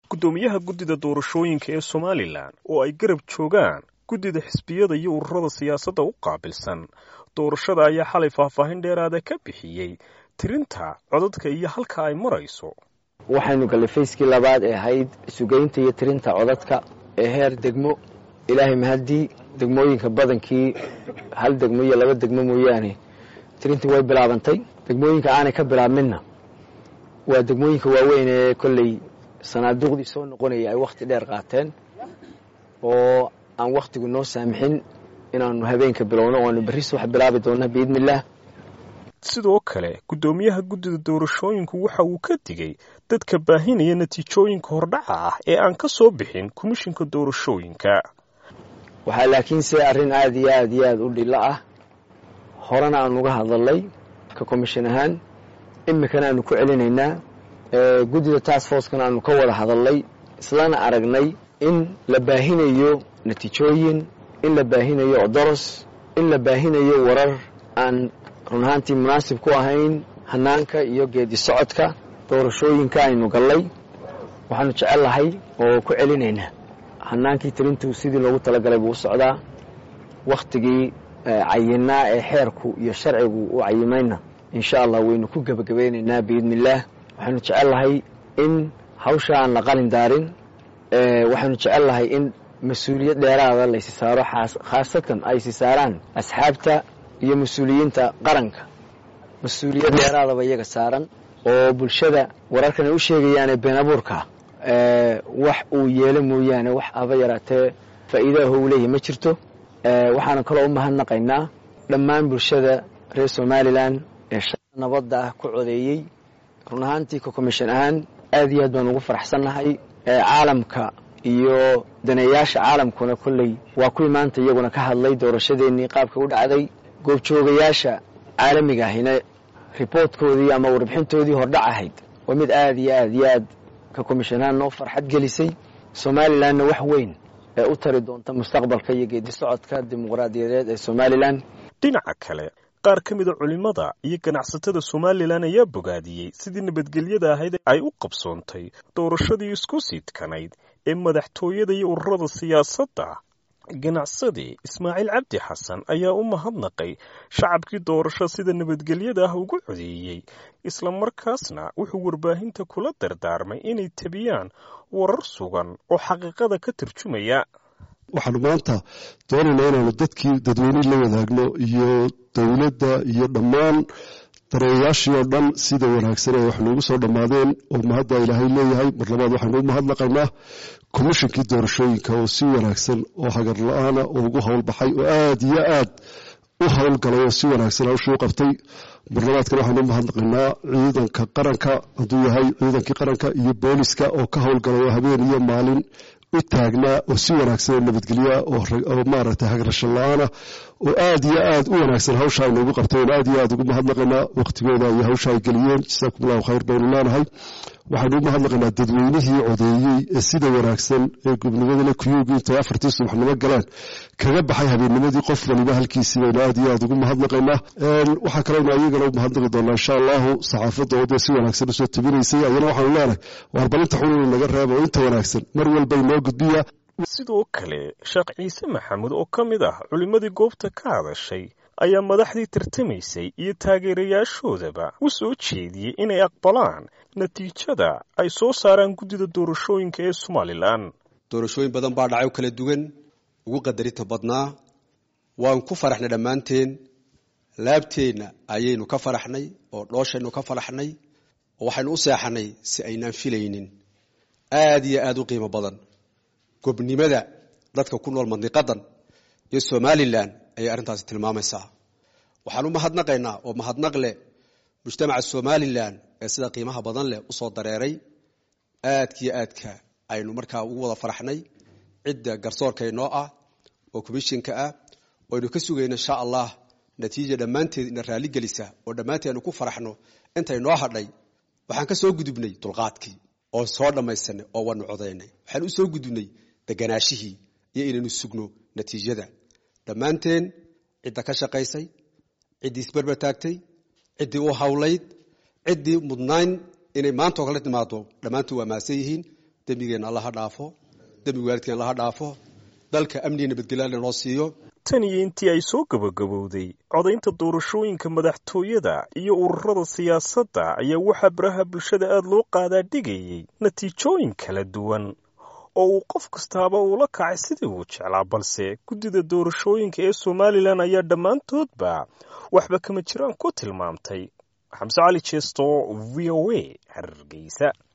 gudoomiyaha guddida doorashooyinka ee Somaliland oo ay garab joogaan guddida xisbiyada iyo ururada siyaasadda u qaabilsan doorashada ayaa xalay faahfaahin dheeraada ka bixiyay tirinta codadka iyo halka ay marayso. waxaynu galay fayskii labaad ee ahayd sugeynta iyo tirinta codadka ee heer degmo. ilaahay mahadii degmooyinka badankii hal degmo iyo laba degmo mooyaane tirintii way bilaabantay. degmooyinka aanay ka bilaabminna waa degmooyinka waaweyn ee kolley sanaaduuqdii soo noqonaya ay wakhti dheer qaateen oo aan wakhtigu noo saamixin inaannu habeenka bilowno oo aanu berri subax bilaabi doonna biidnillaah. sidoo kale guddoomiyaha guddida doorashooyinku waxa uu ka digay dadka baahinaya natiijooyinka hordhaca ah ee aan ka soo bixin komishinka doorashooyinka. waxaa laakiinse arrin aad iyo aad iyo aad u dhilo ah. horena aanu uga hadalnay ka komishin ahaan, iminkana aanu ku celinaynaa. guddida task force-kana aanu ka wada hadalnay, islana aragnay in la baahinayo natiijooyin, in la baahinayo odoros, in la baahinayo warar aan run ahaantii munaasib ku ahayn hanaanka iyo geedi socodka doorashooyinka aynu gallay. waxaanu jecel lahay oo ku celinaynaa hanaankii tirintu sidii loogu talagalay buu u socdaa. wakhtigii cayinaa ee xeerku iyo sharcigu u cayimayna insha allah waynu ku gebagabeynaynaa biidnillaah. waxaanu jecel lahay in hawsha aan la qalin daarin. waxaanu jecel lahay in mas-uuliyad dheeraada laysi saaro, khaasatan ay si saaraan asxaabta iyo mas-uuliyiinta qaranka. mas-uuliyad dheeraadaba iyaga saaran oo bulshada wararkana u sheegayaane been abuurka wax uu yeelo mooyaane wax aba yaraatee faa'iidaha uu leeyahay ma jirto. waxaana kaloo u mahadnaqaynaa dhammaan bulshada reer Somaliland ee nabadda ah ku codeeyey. run ahaantii ka komishan ahaan aad iyo aad baan ugu faraxsannahay. caalamka iyo daneeyaasha caalamkuna kolley waa kuwii maanta iyaguna ka hadlay doorashadeennii qaabka u dhacday. goobjoogayaasha caalamiga ahina riboortkoodii ama warbixintoodii hordhac ahayd waa mid aad iyo aad iyo aad ka komishanaan noo farxad gelisay. Somalilandna wax weyn ee u tari doonta mustaqbalka iyo geedi socodka dimuqraadiyadeed ee Somaliland. dhinaca kale qaar ka mid ah culimada iyo ganacsatada Somaliland ayaa bogaadiyay sidii nabadgelyada ahayd ay u qabsoontay doorashadii isku sidkanayd ee madaxtooyada iyo ururada siyaasadda. ganacsade Ismaaciil Cabdi Xasan ayaa u mahadnaqay shacabkii doorasho sida nabadgelyada ah ugu codeeyay, isla markaasna wuxuu warbaahinta kula dardaarmay inay tabiyaan warar sugan oo xaqiiqada ka tarjumaya. waxaanu maanta doonaynaa inaanu dadweynihii la wadaagno iyo dowladda iyo dhammaan dareeyaashii oo dhan sida wanaagsan ee wax noogu soo dhammaadeen oo mahadda ilaahay leeyahay. mar labaad waxaanu u mahadnaqaynaa komishinkii doorashooyinka oo si wanaagsan oo hagar la-aana oo ugu howlbaxay oo aad iyo aad u howlgalay oo si wanaagsan hawshii u qabtay. mar labaadkana waxaanu u mahadnaqaynaa ciidanka qaranka, hadduu yahay ciidankii qaranka iyo booliska oo ka howlgalay oo habeen iyo maalin u taagnaa oo si wanaagsan oo nabadgelya oo maaragtay hagrasho la-aana oo aad iyo aad u wanaagsan hawsha ay noogu qabtay. aad iyo aad ugu mahadnaqaynaa waqtigooda iyo hawsha ay geliyeen. jasaakumullahu khayr baynu leenahay. waxaanu u mahadnaqaynaa dadweynihii codeeyey ee sida wanaagsan ee gobnimadale kuyuugi intay 4 subaxnimo galeen kaga baxay habeennimadii qof waliba halkiisii baynu aad iyo aad ugu mahadnaqaynaa. waxaa kalena iyagana u mahadnaqi doonaa insha allahu saxaafadda oo si wanaagsan usoo tabinaysay. ayana waxaanu leenahay waarbalinta xun inuu naga reebo oo inta wanaagsan mar walba inoo gudbiya. sidoo kale Sheekh Ciise Maxamuud oo ka mid ah culimadii goobta ka hadashay ayaa madaxdii tartamaysay iyo taageerayaashoodaba u soo jeediyey inay aqbalaan natiijada ay soo saaraan guddida doorashooyinka ee Somaliland. doorashooyin badan baa dhacay oo kala duwan, ugu qadarinta badnaa. waan ku faraxnay dhammaanteen, laabteenna ayaynu ka faraxnay oo dhooshaynu ka faraxnay oo waxaynu u seexanay si aynaan filaynin. aad iyo aad u qiimo badan gobnimada dadka ku nool mandiqadan iyo Somaliland ayay arrintaasi tilmaamaysaa. waxaan u mahadnaqaynaa oo mahadnaq leh mujtamaca Somaliland ee sida qiimaha badan leh u soo dareeray. aadkiyo aadka aynu markaa ugu wada faraxnay cidda garsoorkaynoo ah oo komishinka ah oo aynu ka sugayno insha allah natiijo dhammaanteed ina raali gelisa oo dhammaanteednu ku faraxno intay noo hadhay. waxaan ka soo gudubnay dulqaadkii oo soo dhammaysanay oo waanu codaynay. waxaan u soo gudubnay deganaashihii iyo inaynu sugno natiijada. dhammaanteen cidda ka shaqaysay, ciddii isbarbar taagtay, ciddii u hawlayd, ciddii mudnayn inay maanta oo kala timaado dhammaantood waa maasan yihiin. dembigeenna alla ha dhaafo dembi waalidkeen alla ha dhaafo dalka amniga nabadgelyo noo siiyo. tan iyo intii ay soo gabagabowday codaynta doorashooyinka madaxtooyada iyo ururada siyaasadda ayaa waxaa baraha bulshada aad loo qaadaa dhigayay natiijooyin kala duwan oo uu qof kastaaba ula kacay sidii uu jeclaa, balse guddida doorashooyinka ee Somaliland ayaa dhammaantoodba waxba kama jiraan ku tilmaamtay. Xamse Cali Jeesto, VOA, Hargeysa.